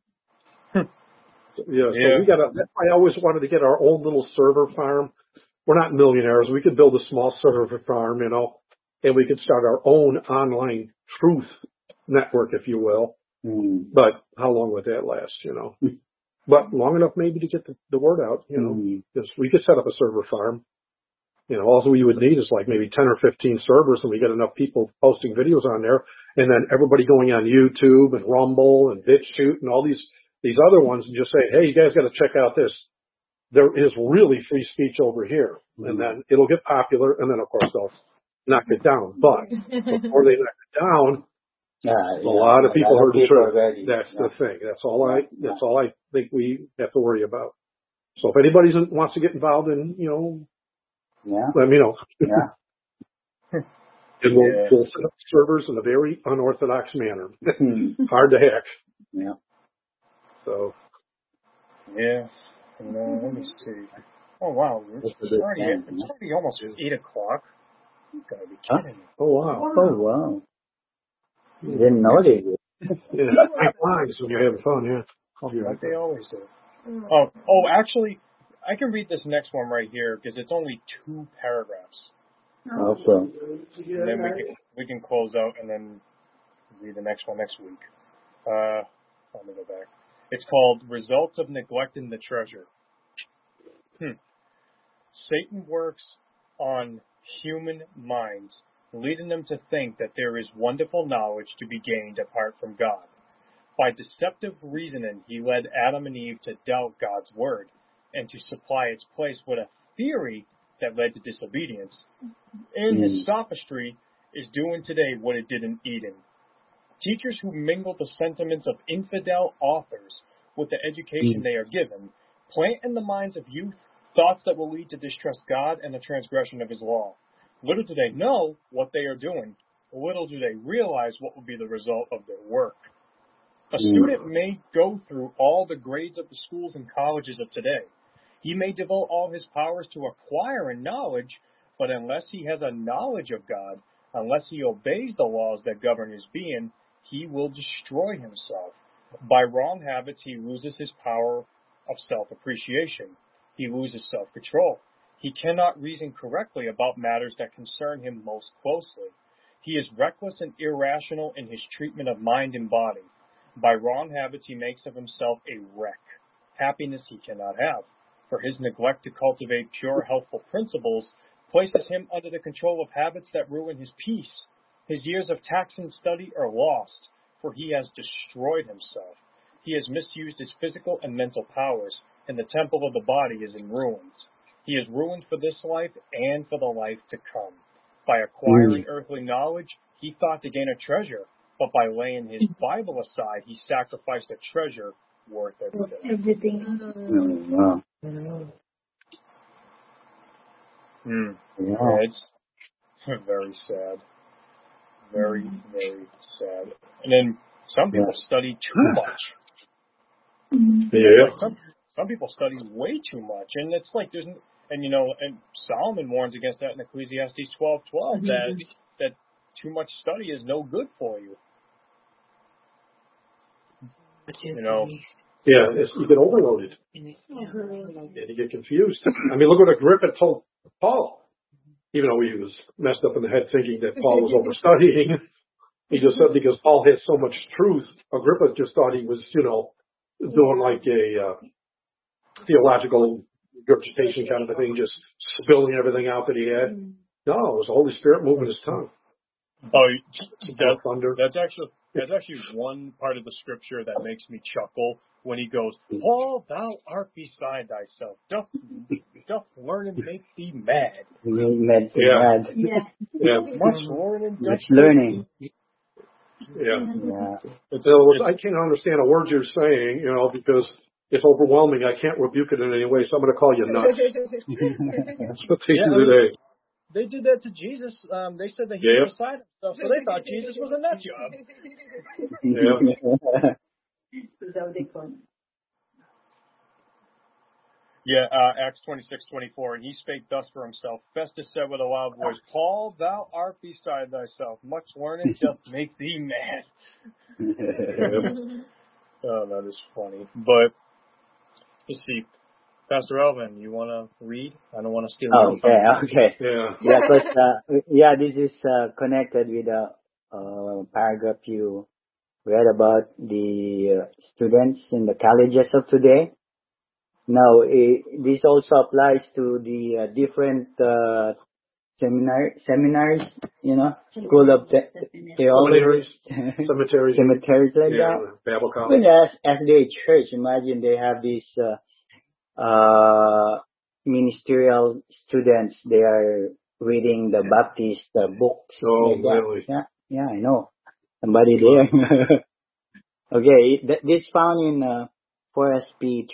So we that's why I always wanted to get our own little server farm. We're not millionaires. We could build a small server farm, and we could start our own online truth network, if you will. But how long would that last, But long enough maybe to get the word out, because we could set up a server farm. All we would need is like maybe 10 or 15 servers, and we get enough people posting videos on there, and then everybody going on YouTube and Rumble and BitChute and all these other ones, and just say, hey, you guys got to check out this. There is really free speech over here, and then it'll get popular, and then of course they'll knock it down. But before they knock it down, a lot of people heard the truth. That's the thing. That's all I think we have to worry about. So if anybody wants to get involved in, let me know. And we'll set up servers in a very unorthodox manner. Hard to hack. So. Yeah. Let me see. Oh wow, it's already almost 8 o'clock. You gotta be kidding me. Oh wow. Oh wow. You didn't know they did. Time flies when you're having fun, Like they always do. Actually, I can read this next one right here because it's only 2 paragraphs. Awesome. And then we can close out and then read the next one next week. Let me go back. It's called Results of Neglecting the Treasure. Satan works on human minds, leading them to think that there is wonderful knowledge to be gained apart from God. By deceptive reasoning, he led Adam and Eve to doubt God's word and to supply its place with a theory that led to disobedience. And his sophistry is doing today what it did in Eden. Teachers who mingle the sentiments of infidel authors with the education they are given plant in the minds of youth thoughts that will lead to distrust God and the transgression of his law. Little do they know what they are doing. Little do they realize what will be the result of their work. A student may go through all the grades of the schools and colleges of today. He may devote all his powers to acquiring knowledge, but unless he has a knowledge of God, unless he obeys the laws that govern his being, he will destroy himself. By wrong habits, he loses his power of self-appreciation. He loses self-control. He cannot reason correctly about matters that concern him most closely. He is reckless and irrational in his treatment of mind and body. By wrong habits, he makes of himself a wreck. Happiness he cannot have, for his neglect to cultivate pure, healthful principles places him under the control of habits that ruin his peace. His years of taxing study are lost, for he has destroyed himself. He has misused his physical and mental powers, and the temple of the body is in ruins. He is ruined for this life and for the life to come. By acquiring earthly knowledge, he thought to gain a treasure, but by laying his Bible aside, he sacrificed a treasure worth everything. Wow. Yeah, it's very sad. Very, very sad. And then some people study too much. Some people study way too much, and it's like and Solomon warns against that in Ecclesiastes 12:12 that too much study is no good for you. Yeah, you get overloaded. And you get confused. I mean, look what Agrippa told Paul. Even though he was messed up in the head thinking that Paul was overstudying, he just said because Paul has so much truth, Agrippa just thought he was, doing like a theological regurgitation kind of a thing, just spilling everything out that he had. No, it was the Holy Spirit moving his tongue. That's actually one part of the scripture that makes me chuckle when he goes, Paul, thou art beside thyself. Doth learning make thee mad? Mad. Yeah. Much learning. Much learning. Yeah. I can't understand a word you're saying, because it's overwhelming. I can't rebuke it in any way, so I'm going to call you nuts. That's what they do today. they did that to Jesus. They said that he was beside himself, so they thought Jesus was a nut job. Yeah, Acts 26:24, and he spake thus for himself. Festus said with a loud voice, Paul, thou art beside thyself. Much learning doth make thee mad. Oh, that is funny. But, let's see. Pastor Elvin, you want to read? I don't want to steal your time. Okay. Yeah. This is connected with the paragraph you read about the students in the colleges of today. Now, this also applies to the different seminaries, School of Theology, cemeteries like that. Bible college. As their church, imagine they have these ministerial students. They are reading the Baptist books. Oh, really? Yeah, I know. Somebody there. Okay, this found in 4SP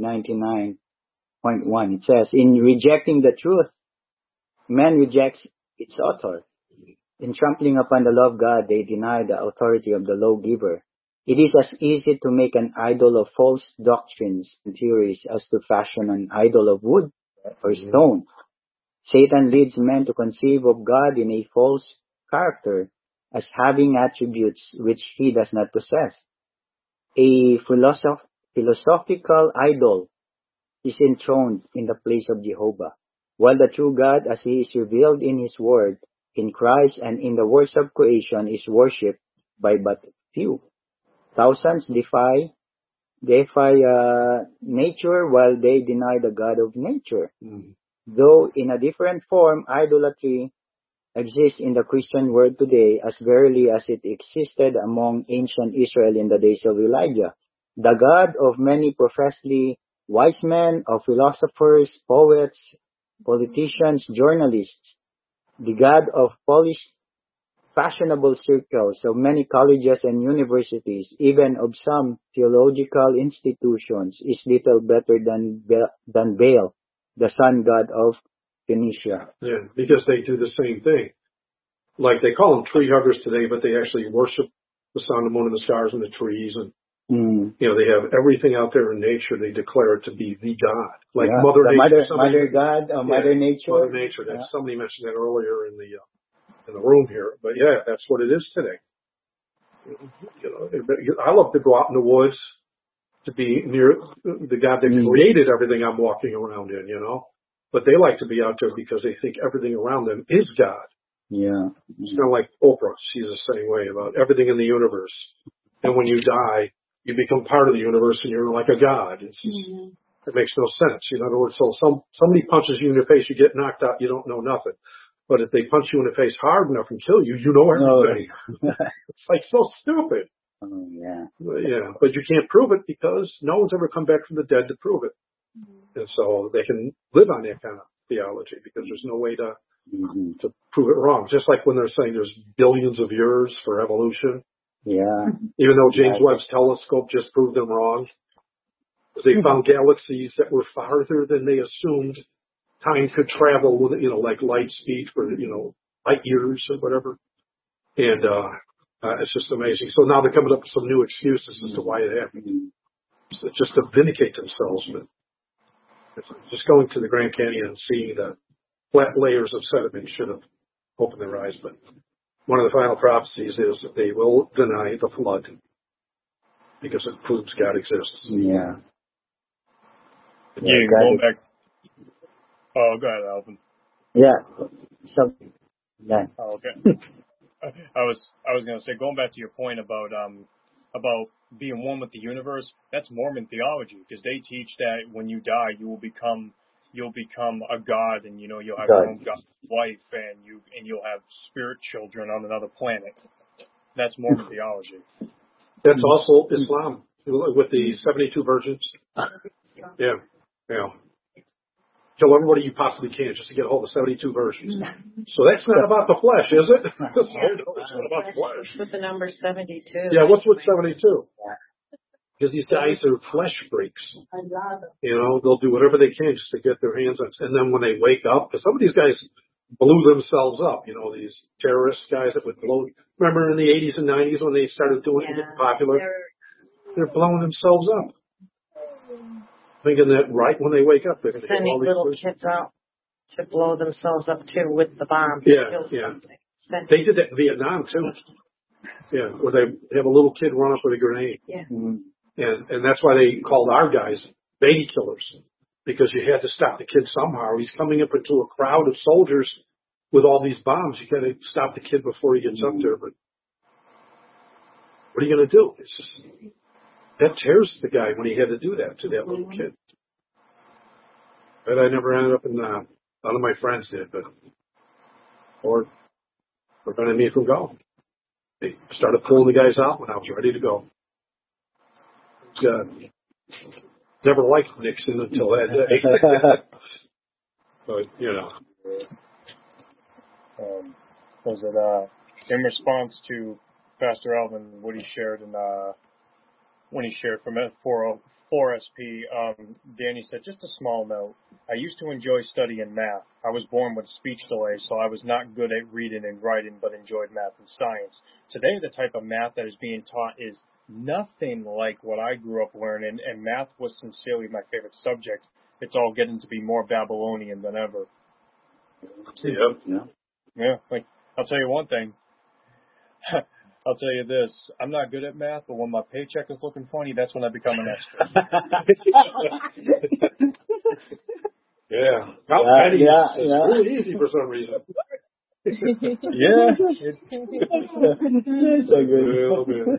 399.1. It says, in rejecting the truth, man rejects its author. In trampling upon the law of God, they deny the authority of the lawgiver. It is as easy to make an idol of false doctrines and theories as to fashion an idol of wood or stone. Satan leads men to conceive of God in a false character as having attributes which he does not possess. A philosophical idol is enthroned in the place of Jehovah, while the true God, as he is revealed in his word, in Christ and in the works of creation, is worshipped by but few. Thousands defy nature while they deny the God of nature. Though in a different form, idolatry exists in the Christian world today as verily as it existed among ancient Israel in the days of Elijah. The God of many professedly wise men, of philosophers, poets, politicians, journalists, the God of polished, fashionable circles of many colleges and universities, even of some theological institutions, is little better than Baal, the sun god of Phoenicia. Yeah, because they do the same thing. Like they call them tree huggers today, but they actually worship the sun, the moon, and the stars, and the trees, and they have everything out there in nature. They declare it to be the God, like Mother Nature, Mother God, Mother Nature. Mother Nature. That somebody mentioned that earlier in the room here, but that's what it is today. I love to go out in the woods to be near the God that created everything I'm walking around in, But they like to be out there because they think everything around them is God. Yeah. It's kind of like Oprah. She's the same way about everything in the universe. And when you die, you become part of the universe and you're like a God. It's just, it makes no sense. In other words, so somebody punches you in the face, you get knocked out, you don't know nothing. But if they punch you in the face hard enough and kill you, you know everything. It's like so stupid. Oh, yeah. But you can't prove it because no one's ever come back from the dead to prove it. And so they can live on that kind of theology because there's no way to prove it wrong. Just like when they're saying there's billions of years for evolution. Yeah. Even though James Webb's telescope just proved them wrong. They found galaxies that were farther than they assumed time could travel with, like light speed for, light years or whatever. And it's just amazing. So now they're coming up with some new excuses as to why it happened. So just to vindicate themselves. But just going to the Grand Canyon and seeing the flat layers of sediment should have opened their eyes. But one of the final prophecies is that they will deny the flood because it proves God exists. Yeah. Going back. Oh, go ahead, Alvin. Yeah. Oh, okay. I was going to say, going back to your point about being one with the universe, that's Mormon theology, because they teach that when you die, you'll become a god, and you'll have your own god wife, and you'll have spirit children on another planet. That's Mormon theology. That's also Islam with the 72 virgins. Yeah. Kill everybody you possibly can just to get a hold of 72 virgins. So that's not about the flesh, is it? It's not about the flesh. What's with the number 72? Yeah, what's with 72? Because these guys are flesh freaks. They'll do whatever they can just to get their hands on it. And then when they wake up, because some of these guys blew themselves up. You know, these terrorist guys that would blow. Remember in the 80s and 90s when they started doing it, getting popular? They're blowing themselves up. Thinking that right when they wake up, they're going to sending little kids out to blow themselves up too with the bomb. Yeah. They did that in Vietnam too. Yeah, where they have a little kid run up with a grenade. Yeah. And that's why they called our guys baby killers, because you had to stop the kid somehow. He's coming up into a crowd of soldiers with all these bombs. You got to stop the kid before he gets up there. But what are you going to do? It's just, that tears the guy when he had to do that to that little kid. But I never ended up in none of my friends did, but or prevented me from going. They started pulling the guys out when I was ready to go. Never liked Nixon until that day. But, you know. Was it in response to Pastor Alvin, what he shared when he shared from 4SP, Danny said, just a small note. I used to enjoy studying math. I was born with speech delay, so I was not good at reading and writing, but enjoyed math and science. Today, the type of math that is being taught is nothing like what I grew up learning, and math was sincerely my favorite subject. It's all getting to be more Babylonian than ever. Yeah, like, I'll tell you one thing. I'll tell you this, I'm not good at math, but when my paycheck is looking funny, that's when I become an extra. Yeah. It's really easy for some reason. Yeah. So good.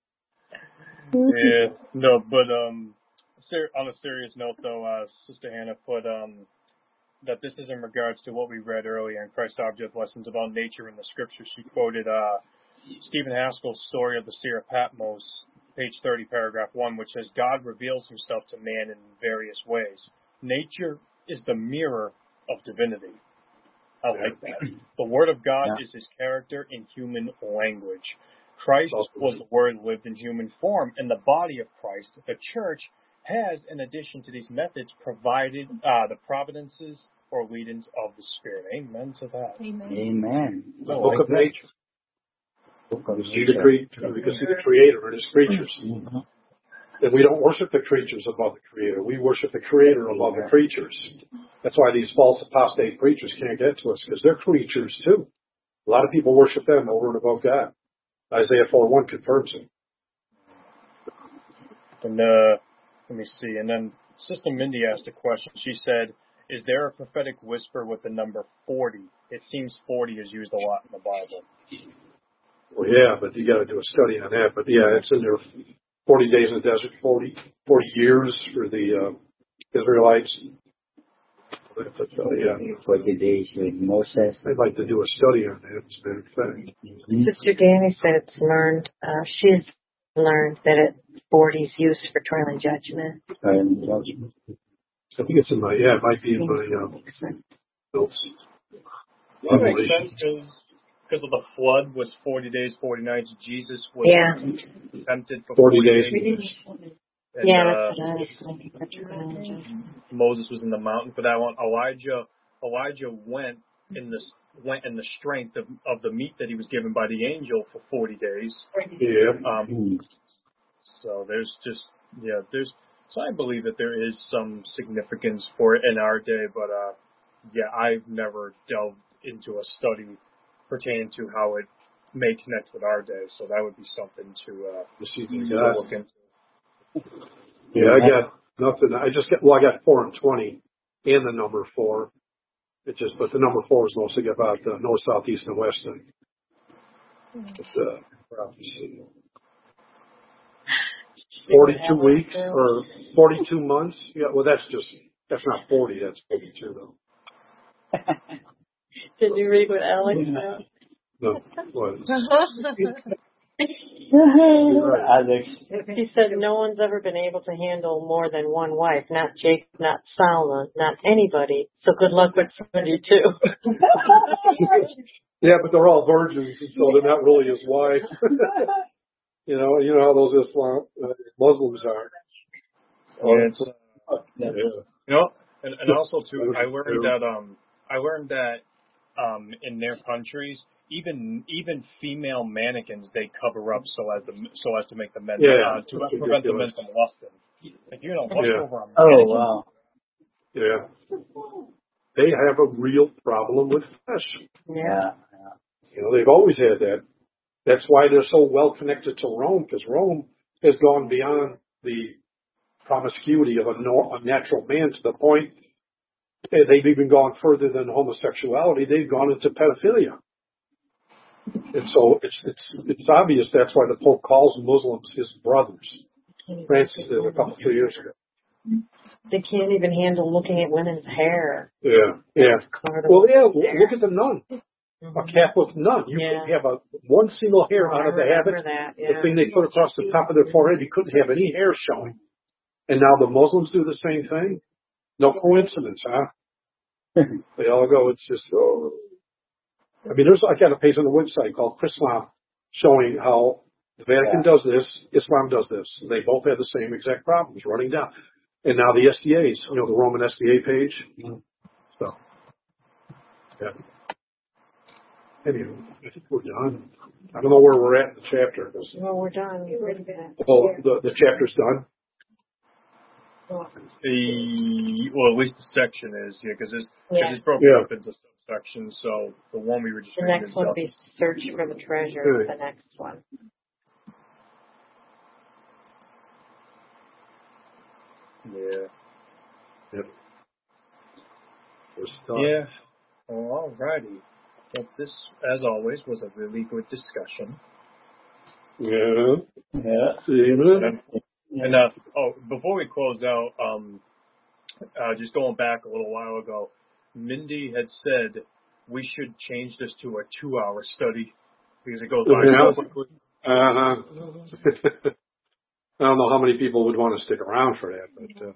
Yeah. No, but on a serious note, though, Sister Hannah put that this is in regards to what we read earlier in Christ Object Lessons about nature in the scriptures. She quoted Stephen Haskell's story of the Seer of Patmos, page 30, paragraph 1, which says, God reveals himself to man in various ways. Nature is the mirror of divinity. I like that. The Word of God is his character in human language. Christ was the Word lived in human form, and the body of Christ, the church, has, in addition to these methods, provided the providences or leadings of the Spirit. Amen to that. Amen. The book of nature. We can see the Creator and his creatures. Mm-hmm. And we don't worship the creatures above the Creator. We worship the Creator above the creatures. That's why these false apostate preachers can't get to us, because they're creatures too. A lot of people worship them over and above God. Isaiah 4:1 confirms it. And let me see. And then Sister Mindy asked a question. She said, is there a prophetic whisper with the number 40? It seems 40 is used a lot in the Bible. Well, yeah, but you got to do a study on that. But yeah, it's in there. 40 days in the desert, 40 years for the Israelites. But, 40 days with Moses. I'd like to do a study on that, as a matter of fact. Sister Danny said it's learned, she's learned that 40 is used for trial and judgment. I think it's in my, it might be in my notes. That makes sense, because of the flood was 40 days, 40 nights. Jesus was tempted for 40 days. And, that's what I was thinking. Moses was in the mountain for that one. Elijah went in the strength of the meat that he was given by the angel for 40 days. Yeah. So so I believe that there is some significance for it in our day, but I've never delved into a study pertaining to how it may connect with our day. So that would be something to look into. Yeah, I got nothing. I got 4 and 20 and the number 4. But the number 4 is mostly about north, south, east, and west. Prophecy. 42 weeks or 42 months. Yeah, well, that's not 40. That's 42 though. Did you read what Alex said? No, what? Alex. He said no one's ever been able to handle more than one wife. Not Jacob, not Solomon, not anybody. So good luck with 72. Yeah, but they're all virgins, so they're not really his wife. You know how those Muslims are. And also too, I learned that in their countries, even female mannequins they cover up so as to make the men to prevent the men from lusting. Like you're gonna lust over a mannequin. Oh, wow. Yeah. They have a real problem with flesh. Yeah. You know, they've always had that. That's why they're so well connected to Rome, because Rome has gone beyond the promiscuity of a natural man to the point they've even gone further than homosexuality. They've gone into pedophilia. And so it's obvious that's why the Pope calls Muslims his brothers. Francis did a couple, 3 years ago. They can't even handle looking at women's hair. Yeah. Well, look at the nun. A Catholic nun. You couldn't have one single hair out of the habit. The thing they put across the top of their forehead, you couldn't have any hair showing. And now the Muslims do the same thing. No coincidence, huh? They all go, it's just, I mean, I got a page on the website called Chrislam showing how the Vatican does this, Islam does this. They both have the same exact problems running down. And now the SDAs, the Roman SDA page. So, yeah. Anyway, I think we're done. I don't know where we're at in the chapter. Well, we're done. You're ready for that. Oh, the chapter's done? Well, at least the section is, because it's broken up into subsections. So the one we were just reading. The next one will be search for the treasure. The next one. Yeah. Yep. Yeah. Well, alrighty. Well, this, as always, was a really good discussion. Yeah. And before we close out, just going back a little while ago, Mindy had said we should change this to a 2-hour study because it goes by so quickly. I don't know how many people would want to stick around for that, but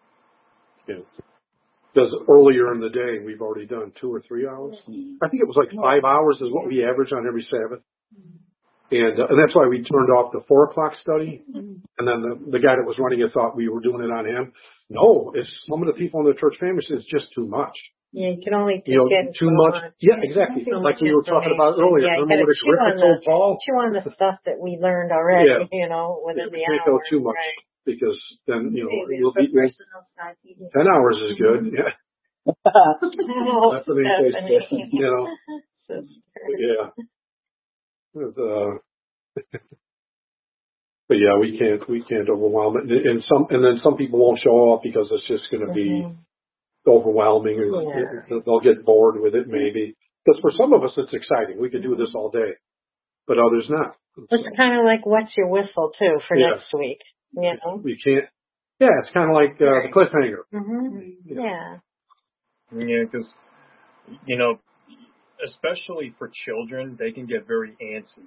because earlier in the day we've already done 2 or 3 hours. I think it was like 5 hours is what we average on every Sabbath. And that's why we turned off the 4 o'clock study. And then the guy that was running it thought we were doing it on him. No, it's some of the people in the church family said it's just too much. Yeah, you can only take too much. Yeah, exactly. Like we were talking about earlier. Yeah, remember what Griffith told Paul? Chew on the stuff that we learned already, within the hour. Can't go too much because then, you'll be 10 10 hours is good. Yeah. That's the main case. Yeah. But yeah, we can't overwhelm it. And then some people won't show up because it's just going to be overwhelming, or they'll get bored with it maybe. Because for some of us it's exciting. We could do this all day, but others not. It's kind of like what's your whistle too for next week. We can't. Yeah, it's kind of like the cliffhanger. Yeah, because especially for children, they can get very antsy.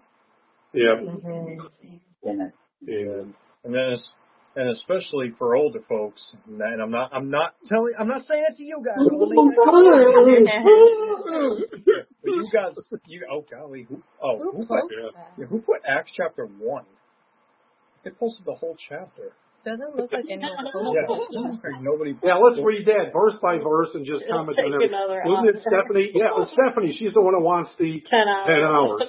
Yeah. And especially for older folks, and I'm not saying it to you guys. But you guys, who put Acts chapter 1? They posted the whole chapter. Doesn't look like anyone. Nobody. Yeah, let's read that verse by verse and just comment on it. Wasn't it Stephanie? Yeah, it was Stephanie. She's the one who wants the 10 hours.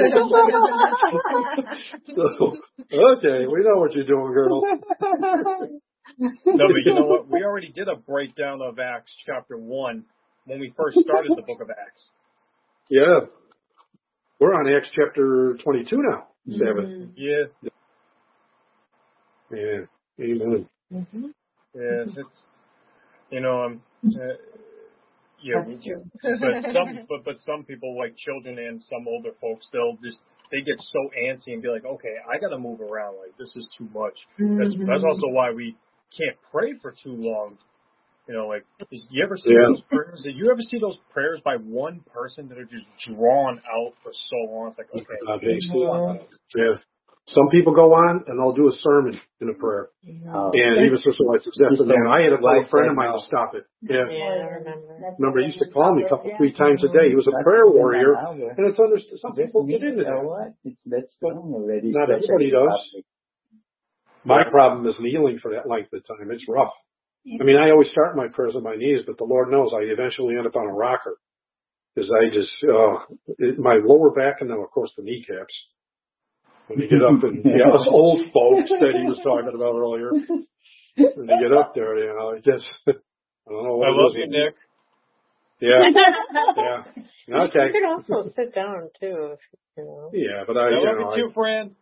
So, okay, we know what you're doing, girl. No, but you know what? We already did a breakdown of Acts chapter 1 when we first started the book of Acts. Yeah. We're on Acts chapter 22 now. 7. Yeah. Yeah. Amen. Yeah, it's but some people, like children and some older folks, they get so antsy and be like, okay, I got to move around. Like this is too much. That's also why we can't pray for too long. Like you ever see those prayers? Did you ever see those prayers by one person that are just drawn out for so long? It's like, okay. Yeah. Some people go on and they'll do a sermon in a prayer. And even Sister White says, I had a friend of mine to stop it. Yeah, I remember. Remember, he used to call me 3 times a day. He was a prayer warrior. And it's understood. Some people get into that. Not everybody does. My problem is kneeling for that length of time. It's rough. I mean, I always start my prayers on my knees, but the Lord knows I eventually end up on a rocker. Because I just, my lower back and then of course the kneecaps. When you get up and, us old folks that he was talking about earlier, when they get up there, it gets, I don't know what I love you, Nick. Yeah. Yeah. Okay. You could also sit down too, Yeah, but I love you too, friend.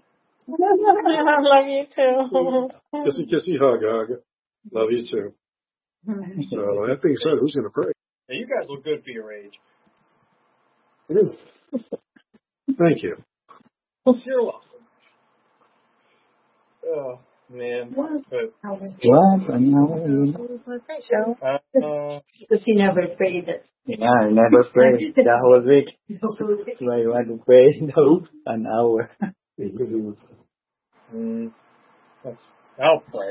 I love you too. Kissy, hug. Love you too. So that being said, who's going to pray? Hey, you guys look good for your age. Thank you. You're welcome. Oh, man. But, Because he never prayed it. Yeah, I never prayed the whole week. So I want to pray an hour. I'll pray.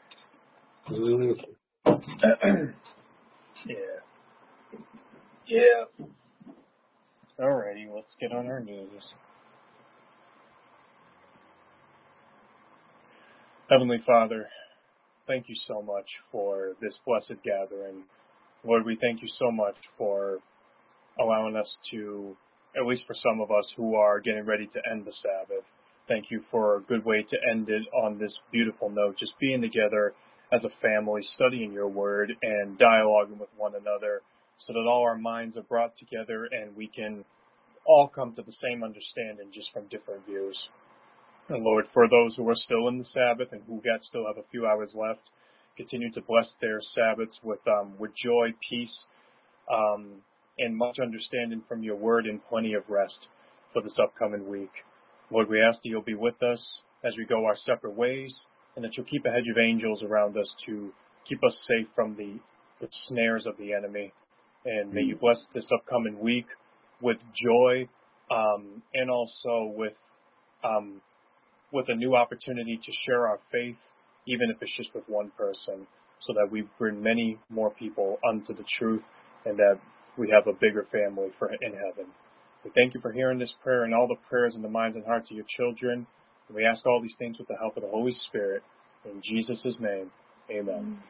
Yeah. Alrighty, let's get on our knees. Heavenly Father, thank you so much for this blessed gathering. Lord, we thank you so much for allowing us to, at least for some of us who are getting ready to end the Sabbath, thank you for a good way to end it on this beautiful note, just being together as a family, studying your word and dialoguing with one another so that all our minds are brought together and we can all come to the same understanding just from different views. And Lord, for those who are still in the Sabbath and who still have a few hours left, continue to bless their Sabbaths with joy, peace, and much understanding from your word and plenty of rest for this upcoming week. Lord, we ask that you'll be with us as we go our separate ways and that you'll keep a hedge of angels around us to keep us safe from the snares of the enemy. And may you bless this upcoming week with joy and also with a new opportunity to share our faith, even if it's just with one person, so that we bring many more people unto the truth and that we have a bigger family in heaven. We thank you for hearing this prayer and all the prayers in the minds and hearts of your children. And we ask all these things with the help of the Holy Spirit. In Jesus' name, amen.